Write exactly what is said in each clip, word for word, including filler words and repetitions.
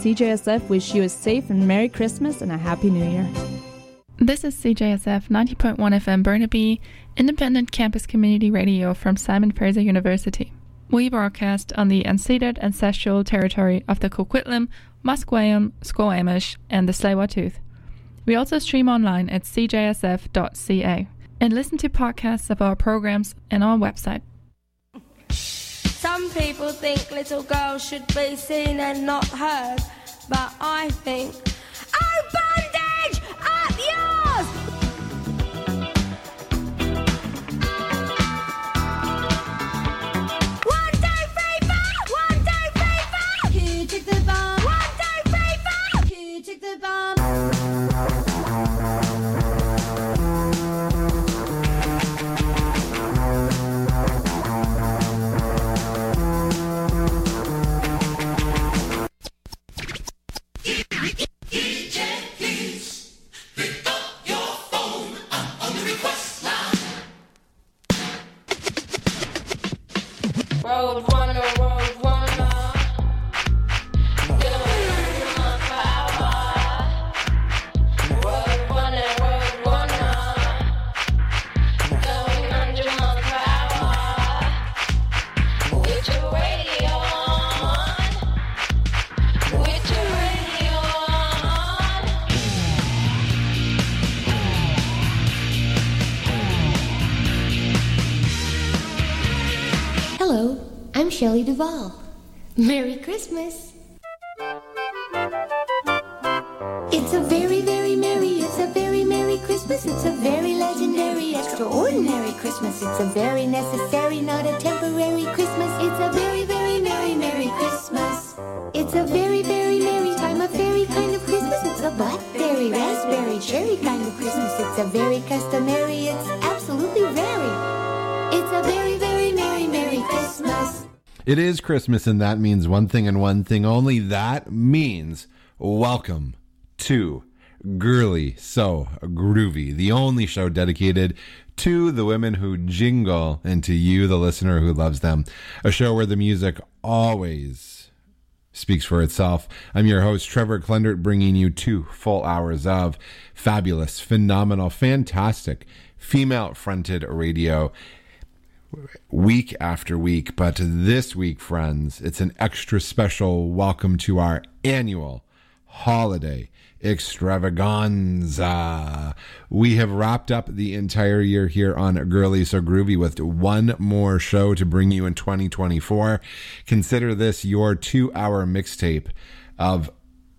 C J S F wish you a safe and Merry Christmas and a Happy New Year. This is C J S F ninety point one F M Burnaby, independent campus community radio from Simon Fraser University. We broadcast on the unceded ancestral territory of the Coquitlam, Musqueam, Squamish, and the Tsleil-Waututh. We also stream online at c j s f dot c a and listen to podcasts of our programs on our website. Some people think little girls should be seen and not heard, but I think, oh, bondage, up yours! One, two, three, four! One, two, three, four! Who took the bomb? One, two, three, four! Who took the bomb? Road runner, road runner, doing my power. Road runner, road runner, going under my power. With your radio on, with your radio on. Hello, I'm Shelley Duvall. Merry Christmas! It's a very, very merry, it's a very merry Christmas. It's a very legendary, extraordinary Christmas. It's a very necessary, not a temporary Christmas. It's a very, very merry, merry Christmas. It's a very, very merry time, a fairy kind of Christmas. It's a blackberry, raspberry, cherry kind of Christmas. It's a very customary, it's absolutely very. It's a very, very merry, merry Christmas. It is Christmas, and that means one thing and one thing only. That means welcome to Girly So Groovy, the only show dedicated to the women who jingle and to you, the listener who loves them. A show where the music always speaks for itself. I'm your host, Trevor Klendert, bringing you two full hours of fabulous, phenomenal, fantastic, female-fronted radio week after week. But this week, friends, it's an extra special welcome to our annual holiday extravaganza. We have wrapped up the entire year here on Girly So Groovy with one more show to bring you in twenty twenty-four. Consider this your two-hour mixtape of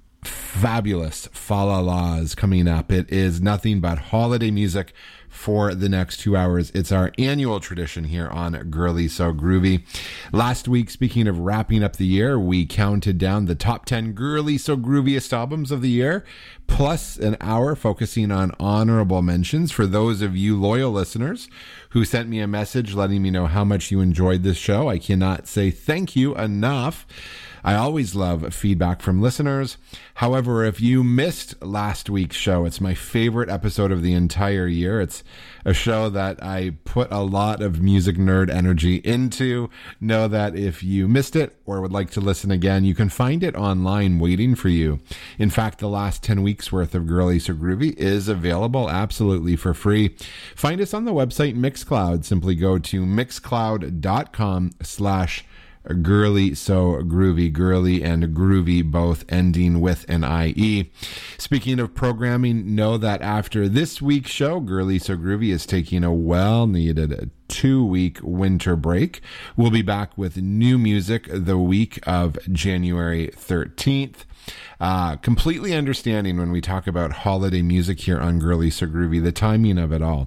fabulous fa-la-las coming up. It is nothing but holiday music for the next two hours. It's our annual tradition here on Girly So Groovy. Last week, speaking of wrapping up the year, we counted down the top ten Girly So Grooviest albums of the year, plus an hour focusing on honorable mentions for those of you loyal listeners who sent me a message letting me know how much you enjoyed this show. I cannot say thank you enough. I always love feedback from listeners. However, if you missed last week's show, it's my favorite episode of the entire year. It's a show that I put a lot of music nerd energy into. Know that if you missed it or would like to listen again, you can find it online waiting for you. In fact, the last ten weeks worth of Girly So Groovy is available absolutely for free. Find us on the website Mixcloud. Simply go to mixcloud.com slash Girly So Groovy, girly and groovy both ending with an I E. Speaking of programming, know that after this week's show, Girly So Groovy is taking a well-needed two-week winter break. We'll be back with new music the week of January thirteenth. Uh, completely understanding when we talk about holiday music here on Girly So Groovy, the timing of it all.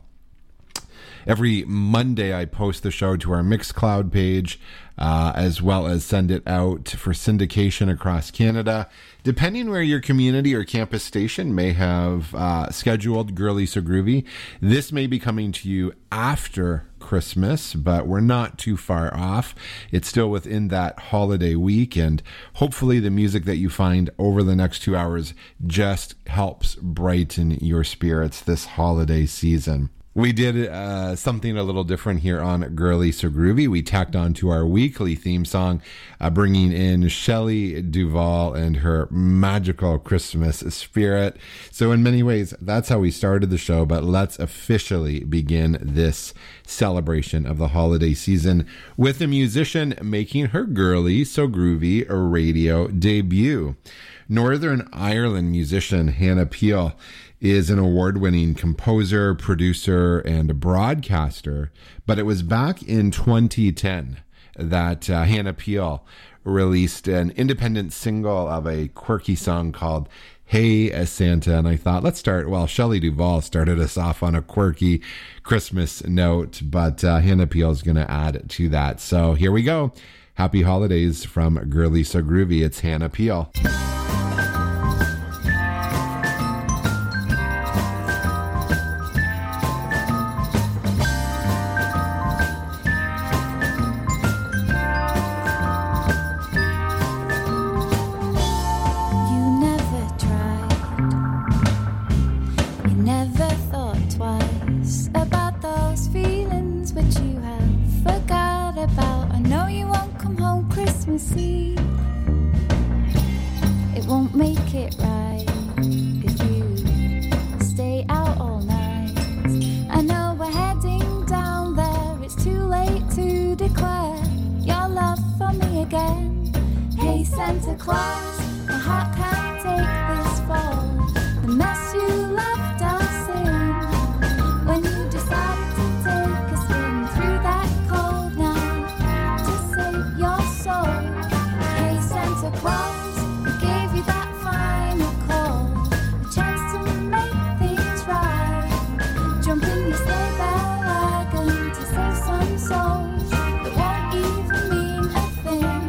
Every Monday, I post the show to our Mixcloud page, uh, as well as send it out for syndication across Canada. Depending where your community or campus station may have uh, scheduled Girly So Groovy, this may be coming to you after Christmas, but we're not too far off. It's still within that holiday week, and hopefully the music that you find over the next two hours just helps brighten your spirits this holiday season. We did uh, something a little different here on Girly So Groovy. We tacked on to our weekly theme song, uh, bringing in Shelley Duvall and her magical Christmas spirit. So in many ways, that's how we started the show, but let's officially begin this celebration of the holiday season with a musician making her Girly So Groovy radio debut. Northern Ireland musician Hannah Peel is an award-winning composer, producer, and broadcaster, but it was back in twenty ten that uh, Hannah Peel released an independent single of a quirky song called Hey Santa, and I thought, let's start, well, Shelley Duvall started us off on a quirky Christmas note, but uh, Hannah Peel is going to add to that. So here we go. Happy holidays from Girly So Groovy. It's Hannah Peel. It won't make it right if you stay out all night. I know we're heading down there, it's too late to declare your love for me again. Hey Santa Claus, my heart can't take this fall, the mess you left us in, when you decided to take a spin through that cold night to save your soul. Hey Santa Claus, I gave you that final call, a chance to make things right. Jump in your sleigh bell wagon to save some souls that won't even mean a thing.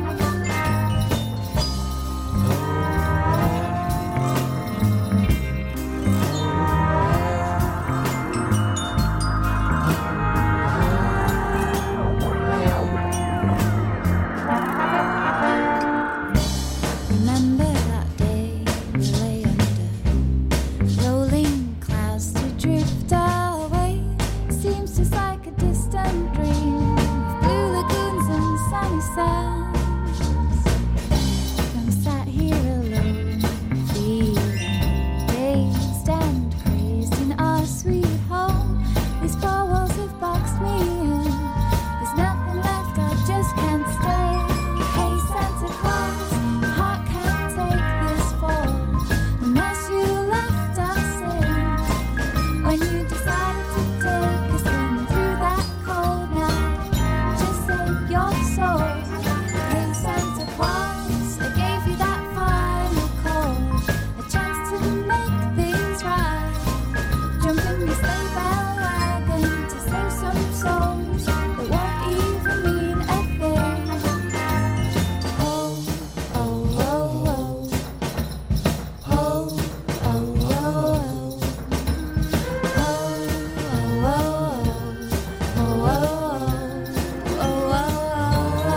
Remember that day we lay under rolling clouds to drift away. Seems just like a distant dream of blue lagoons and sunny sands. I'm sat here alone, feeling dazed and crazed in our sweet home. These four walls have boxed me in. There's nothing left, I just can't stay. Hey Santa Claus, my heart can't take this fall, the mess you left us in, when you decided to take a spin through that cold night, just save your soul. Hey Santa Claus, I gave you that final call, a chance to make things right. Jump in your sleigh bell wagon to save some souls that won't even mean a thing. Oh, oh, oh, oh. Oh, oh, oh, oh. Oh, oh, oh, oh, oh,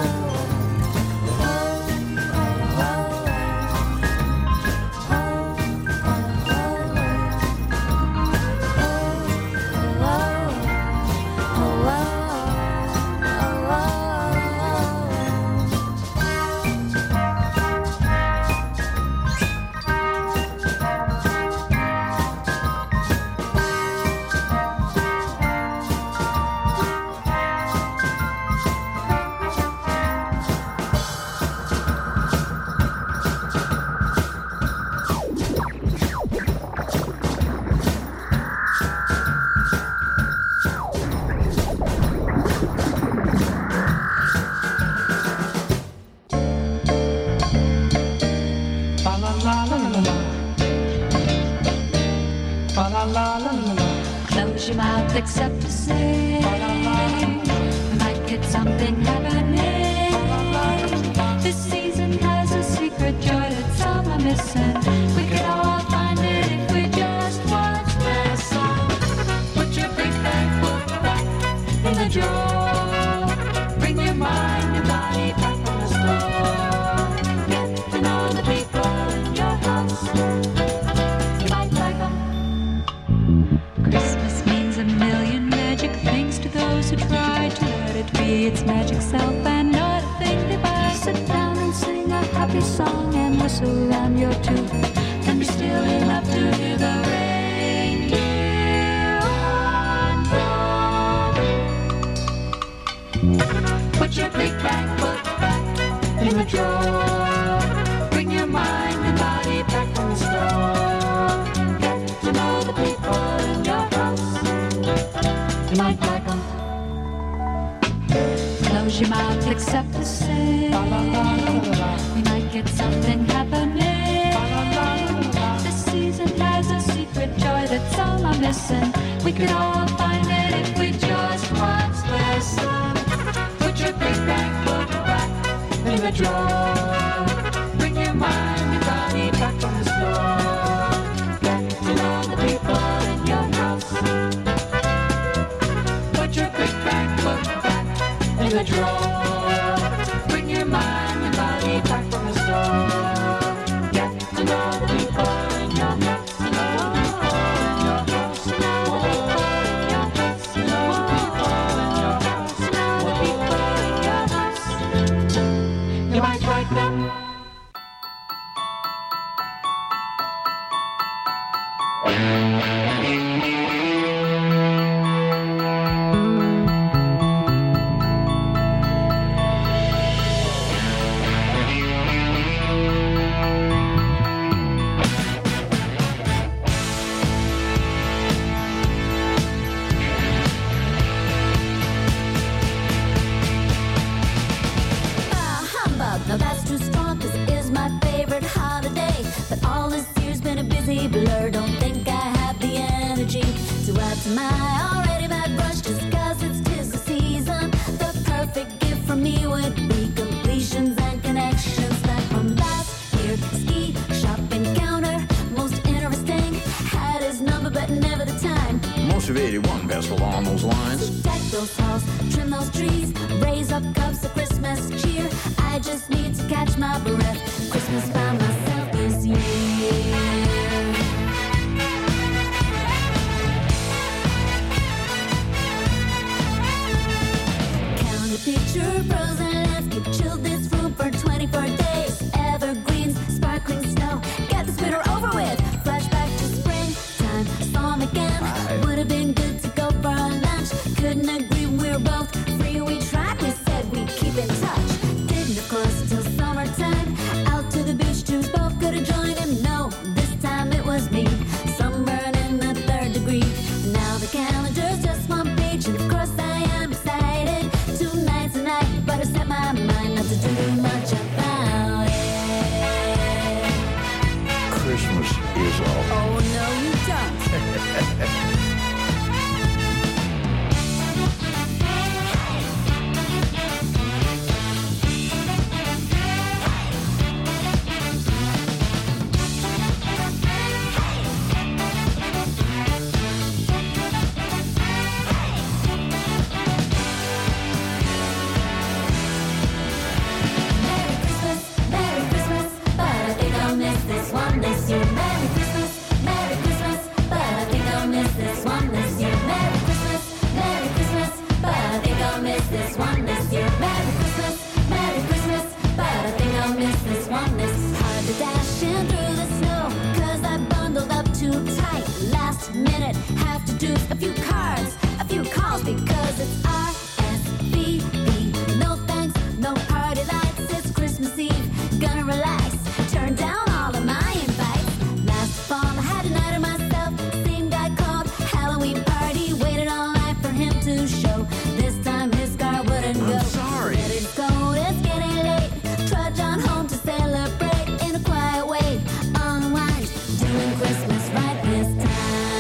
Close your mouth except to say might get something happening. This season has a secret joy that some are missing. We could all find it if we just once listen. Put your big bag foot back in the drawer. Bring your mind and body back from the store. Get to know the people in your house. You might like 'em. Christmas means a million its magic self and not a thing divine. Sit down and sing a happy song and whistle around your tooth, and be still enough to hear the reindeer on the. Put your big black book back in the drawer. Bring your mind and body back from the store. Get to know the people in your house. You might like them. Close your mouth, accept the same. We might get something happening. This season has a secret joy that's all I'm missing. We could all find it if we just once listen. Put your big black book back in the drawer. Bring your mind and body back from the store. Get to know the people in your house. Put your big black book back in the drawer. Bring your mind and body back from the store. Get to know the people in your house. You might like them. Blur, don't think I have the energy to add to my already bad brush just cause it's tis the season. The perfect gift from me would be completions and connections that from last year. Ski shop encounter, most interesting. Had his number but never the time. Most of eighty-one best along those lines. So deck those halls, trim those trees, raise up cups of Christmas cheer. I just need to catch my breath. Christmas by myself this year. Picture frozen landscape, chill this room for twenty-four days. Evergreens, sparkling snow, get this winter over with. Flashback to springtime, saw him again. Would have been good to go for a lunch. Couldn't agree, we were both free. We tried, we said we'd keep in touch. Didn't of course till summertime. Out to the beach, to both could have joined him. No, this time it was me. Sunburn in the third degree. Now the calendar's just one page, and of course I am excited. Tonight, but I set my mind not to do much about it. Christmas is all. Oh, no, you don't. Minute, have to do a few cards, a few calls because it's R S V P. No thanks, no party lights, it's Christmas Eve. Gonna relax, turn down all of my invites. Last fall I had a night of myself. Same guy called Halloween party. Waited all night for him to show. This time his car wouldn't go. I'm sorry. Let it go, it's getting late. Trudge on home to celebrate in a quiet way. Unwind, doing Christmas right this time.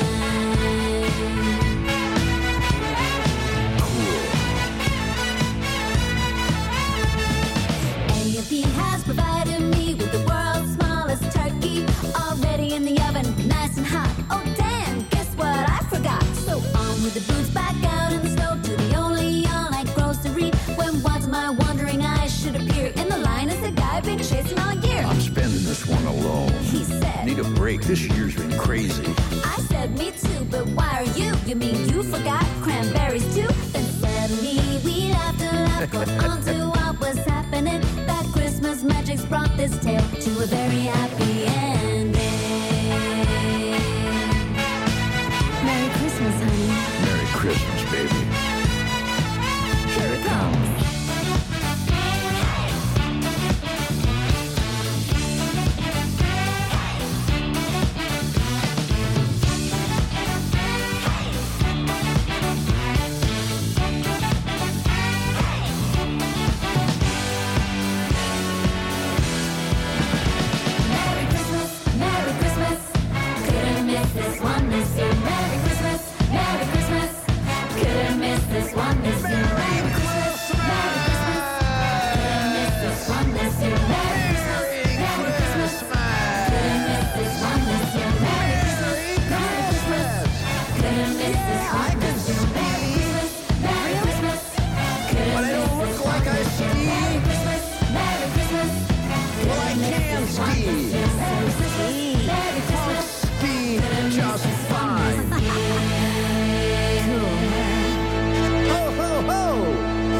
He has provided me with the world's smallest turkey, already in the oven, nice and hot. Oh damn, guess what I forgot? So on with the boots, back out in the snow to the only all-night grocery. When once my wandering eyes should appear in the line as the guy I've been chasing all year. I'm spending this one alone. He said, need a break, this year's been crazy. I said, me too, but why are you? You mean you forgot cranberries too? Then said suddenly we laughed and laughed, got on to what was happening. That Christmas magic's brought this tale to a very happy ending. Merry Christmas, honey. Merry Christmas, baby. Here it comes. Merry Christmas, Merry Christmas. Couldn't miss this one this year. Merry Christmas, Merry Christmas. Couldn't miss this one this year. Merry Christmas, Merry Christmas. Couldn't miss this one this year. Merry Christmas, Merry Christmas. Couldn't miss this one this year. Merry Christmas, Merry Christmas. Couldn't miss this one this year. Merry Christmas, Merry Christmas. Couldn't miss this one this year. Merry Christmas, Merry Christmas. Well, I can ski. Merry Christmas. Ski just fine. Ho, ho, ho!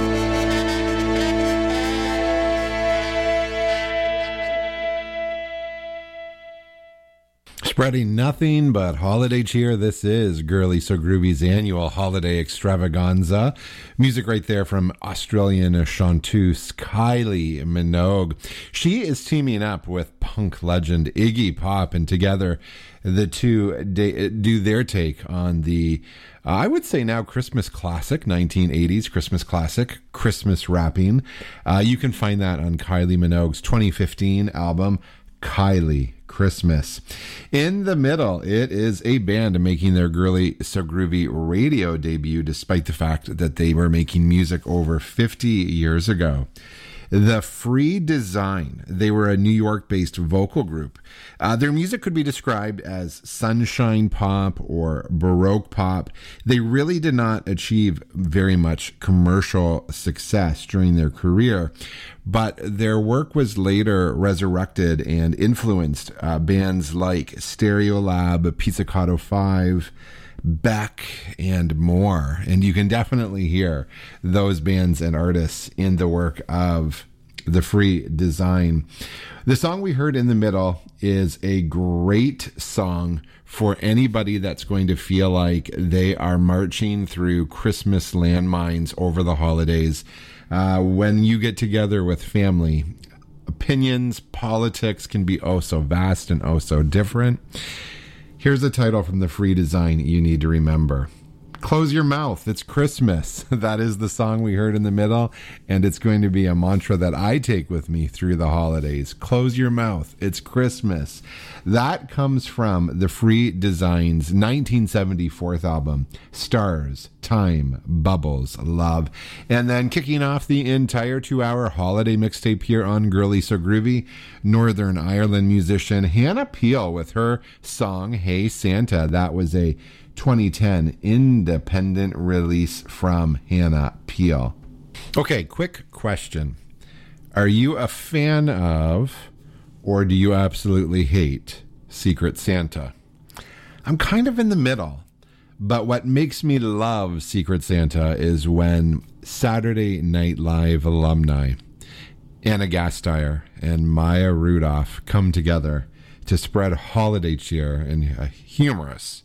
Spreading nothing but holiday cheer. This is Girly So Groovy's annual holiday extravaganza. Music right there from Australian chanteuse Kylie Minogue. She is teaming up with punk legend Iggy Pop, and together the two da- do their take on the, uh, I would say now, Christmas classic, nineteen eighties Christmas classic, Christmas Rapping. Uh, you can find that on Kylie Minogue's twenty fifteen album, Kylie Christmas. In the middle, it is a band making their Girly So Groovy radio debut, despite the fact that they were making music over fifty years ago. The Free Design. They were a New York-based vocal group. Uh, their music could be described as sunshine pop or baroque pop. They really did not achieve very much commercial success during their career, but their work was later resurrected and influenced uh, bands like Stereolab, Pizzicato five, Beck, and more. And you can definitely hear those bands and artists in the work of The Free Design. The song we heard in the middle is a great song for anybody that's going to feel like they are marching through Christmas landmines over the holidays. Uh, when you get together with family, opinions, politics can be oh so vast and oh so different. Here's a title from The Free Design you need to remember. Close your mouth. It's Christmas. That is the song we heard in the middle, and it's going to be a mantra that I take with me through the holidays. Close your mouth. It's Christmas. That comes from The Free Design's nineteen seventy-four album, Stars, Time, Bubbles, Love. And then kicking off the entire two-hour holiday mixtape here on Girly So Groovy, Northern Ireland musician Hannah Peel with her song, Hey Santa. That was a twenty ten independent release from Hannah Peel. Okay, quick question. Are you a fan of, or do you absolutely hate, Secret Santa? I'm kind of in the middle, but what makes me love Secret Santa is when Saturday Night Live alumni Anna Gasteyer and Maya Rudolph come together to spread holiday cheer in a humorous,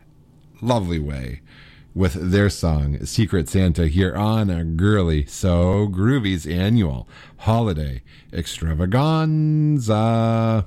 lovely way with their song Secret Santa here on a Girly So Groovy's annual holiday extravaganza.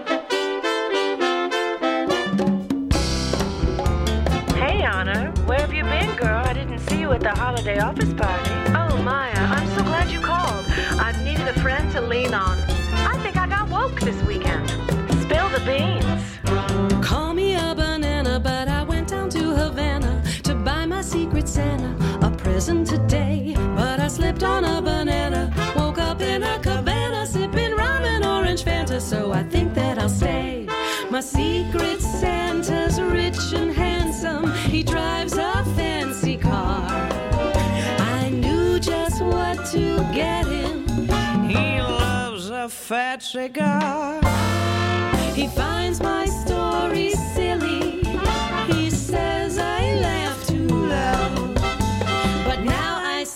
Hey Anna, where have you been, girl? I didn't see you at the holiday office party. Oh Maya, I'm so glad you called. I've needed a friend to lean on. I think I got woke this weekend. Spill the beans. Call me a banana, but I went down to Havana to buy my Secret Santa a present today. But I slipped on a banana, woke up in a cabana, sipping rum and orange Fanta, so I think that I'll stay. My Secret Santa's rich and handsome, he drives a fancy car. I knew just what to get him. He loves a fat cigar. He finds my story silly. He says I laugh too loud. But now I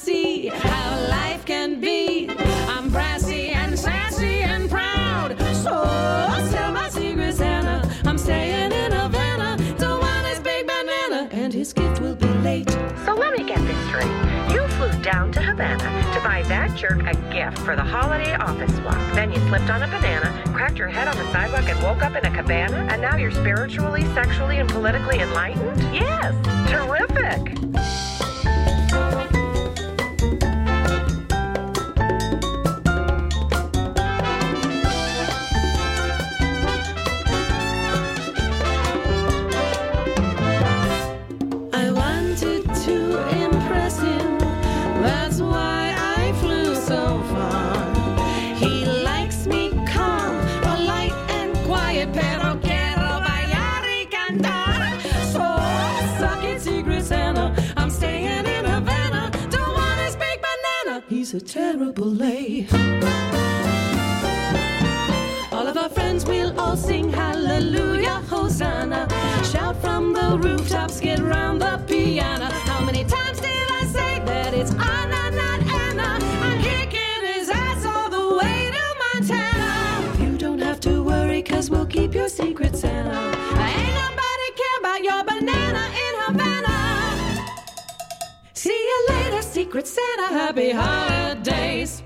to buy that jerk a gift for the holiday office swap. Then you slipped on a banana, cracked your head on the sidewalk, and woke up in a cabana, and now you're spiritually, sexually, and politically enlightened? Yes, terrific. I wanted to impress him, that's why I flew so far. He likes me calm, polite and quiet, pero quiero bailar y cantar. So suck it, Secret Santa, I'm staying in Havana, don't want his big banana, he's a terrible lay. All of our friends will all sing hallelujah, hosanna, shout from the rooftops, get round the piano. How many times did I say that it's Anna, not Anna? I'm kicking his ass all the way to Montana. You don't have to worry, cause we'll keep your secret, Santa. Ain't nobody care about your banana in Havana. See you later, Secret Santa, happy holidays.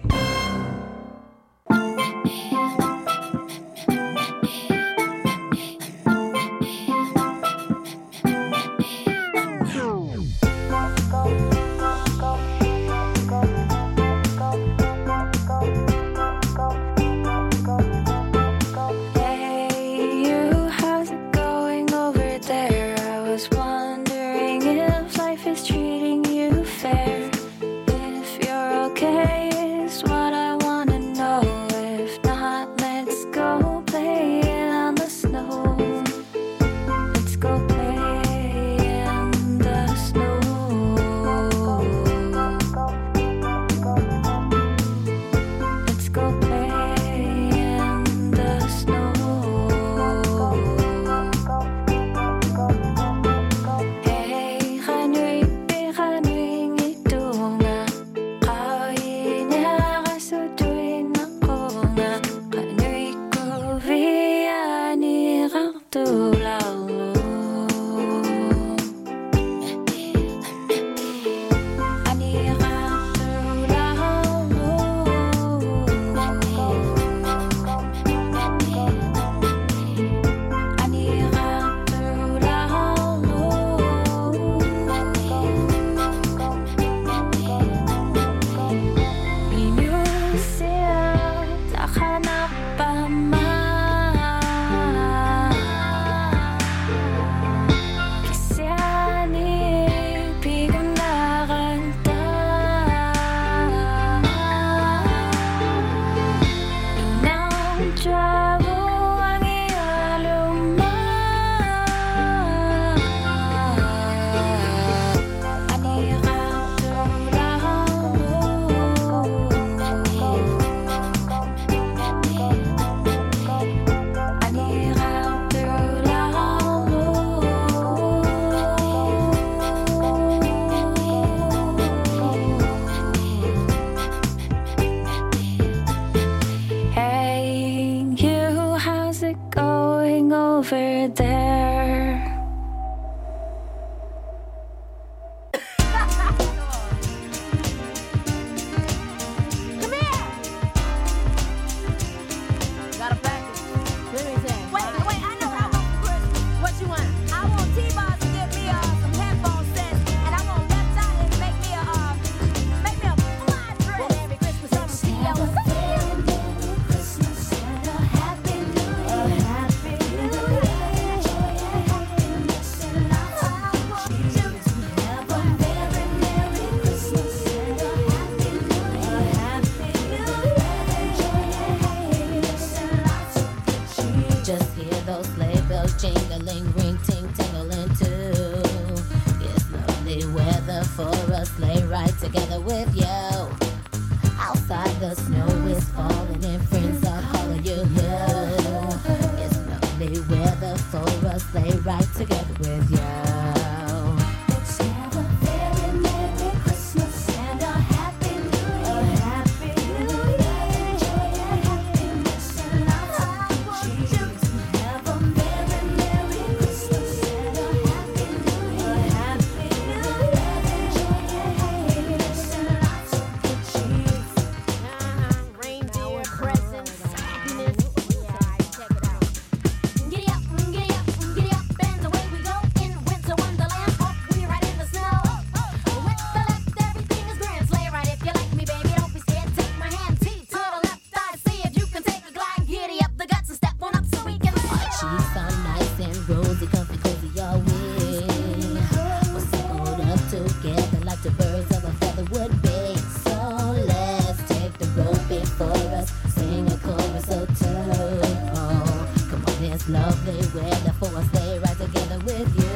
Hey, you, how's it going over there? I was wondering if life is treating you fair. If you're okay is what I wanna know. If not, let's go play in the snow. Let's go play in the snow. Let's go play in the snow. Hey, Hanui, Hanui, Ngitunga. Kainya kasutuin ako nga. Hanui ko via ni Rartulaw. Ani Hey, you, how's it going over there? Come here! Got a package. Let me say. Wait, wait, I know what I want for Christmas. What you want? I want T-Bars to get me uh, some headphone sets, and I want Left Eye to make me a uh, make me a fly dress. Merry Christmas, I'm a C E O. Just hear those sleigh bells jingling, ring, ting, tingling too. It's lovely weather for a sleigh ride together with you. Outside the snow is falling and friends are calling you. It's lovely weather for a sleigh ride together with you. Let's have a very Merry Christmas and a Happy New Year. Happy New Year. Enjoy your happiness and lots of cheer. Have a very Merry Christmas and a Happy New Year. Happy New Year. Enjoy your happiness and lots of cheer. weather for a sleigh ride together with you.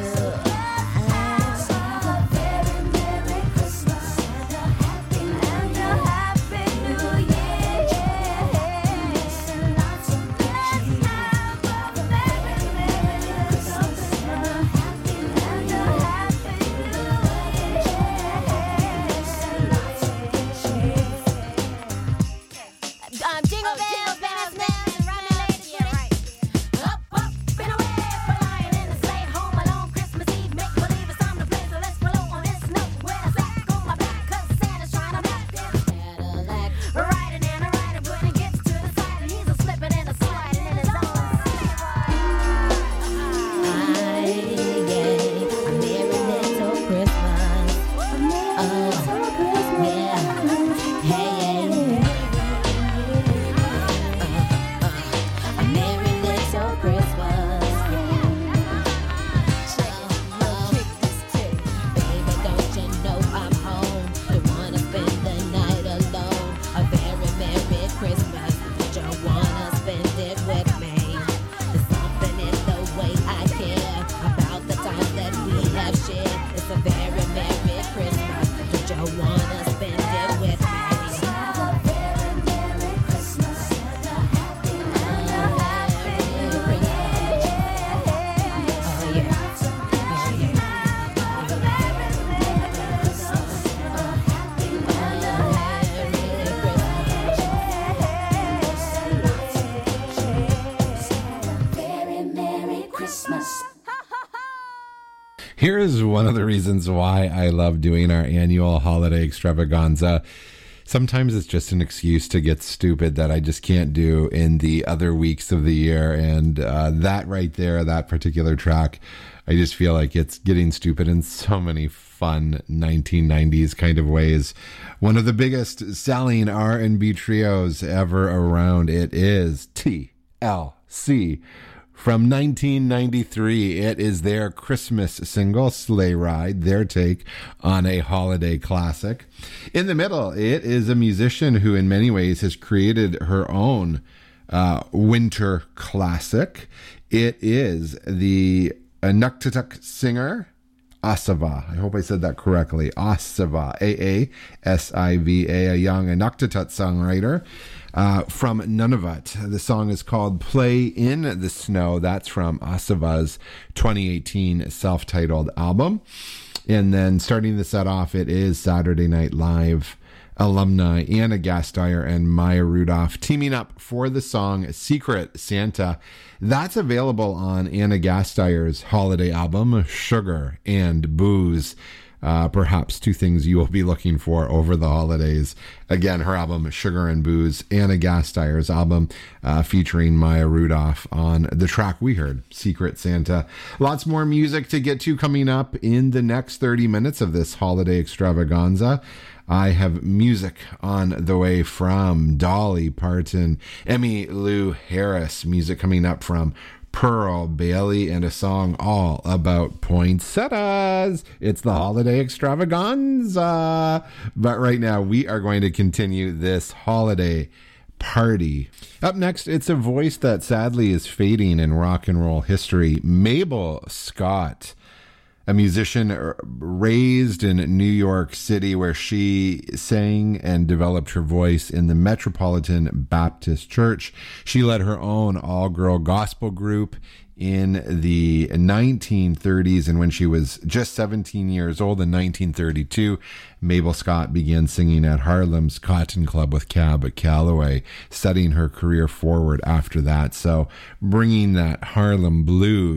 Um, jingle bells, bells, bells, ride me ladies with it. Up, up, and away, flying in the sleigh, home alone, Christmas Eve, make believe it's time to play, so let's flow on this note. With a sack on my back, 'cause Santa's trying to back this Cadillac. Riding and a riding, when it gets to the side, and he's a slipping and a sliding in his own sleigh Aye, yeah, a merry little Christmas. Oh, yeah, hey, yeah. A merry little Christmas. Baby, don't you know I'm home? Don't wanna spend the night alone. A very merry Christmas. Don't wanna spend it with me. There's something in the way I care about the time that we have shared. It's a very merry Christmas. Don't you wanna spend it with me? Here is one of the reasons why I love doing our annual holiday extravaganza. Sometimes it's just an excuse to get stupid that I just can't do in the other weeks of the year. And uh, that right there, that particular track, I just feel like it's getting stupid in so many fun nineteen nineties kind of ways. One of the biggest selling R and B trios ever around. It is T L C. From nineteen ninety-three, it is their Christmas single, Sleigh Ride, their take on a holiday classic. In the middle, it is a musician who in many ways has created her own uh, winter classic. It is the Inuktitut singer, Asiva. I hope I said that correctly. Asiva, A A S I V A, a young Inuktitut songwriter. Uh, from Nunavut. The song is called Play in the Snow. That's from Asiva's twenty eighteen self-titled album. And then starting the set off, it is Saturday Night Live alumni Anna Gasteyer and Maya Rudolph teaming up for the song Secret Santa. That's available on Anna Gasteyer's holiday album, Sugar and Booze. Uh, perhaps two things you will be looking for over the holidays. Again, her album, Sugar and Booze, Anna Gasteyer's album, uh, featuring Maya Rudolph on the track we heard, Secret Santa. Lots more music to get to coming up in the next thirty minutes of this holiday extravaganza. I have music on the way from Dolly Parton, Emmylou Harris, music coming up from Pearl Bailey, and a song all about poinsettias. It's the holiday extravaganza. But right now, we are going to continue this holiday party. Up next, it's a voice that sadly is fading in rock and roll history. Mabel Scott, a musician raised in New York City, where she sang and developed her voice in the Metropolitan Baptist Church. She led her own all-girl gospel group in the nineteen thirties, and when she was just seventeen years old in nineteen thirty-two, Mabel Scott began singing at Harlem's Cotton Club with Cab Calloway, setting her career forward after that. So bringing that Harlem blues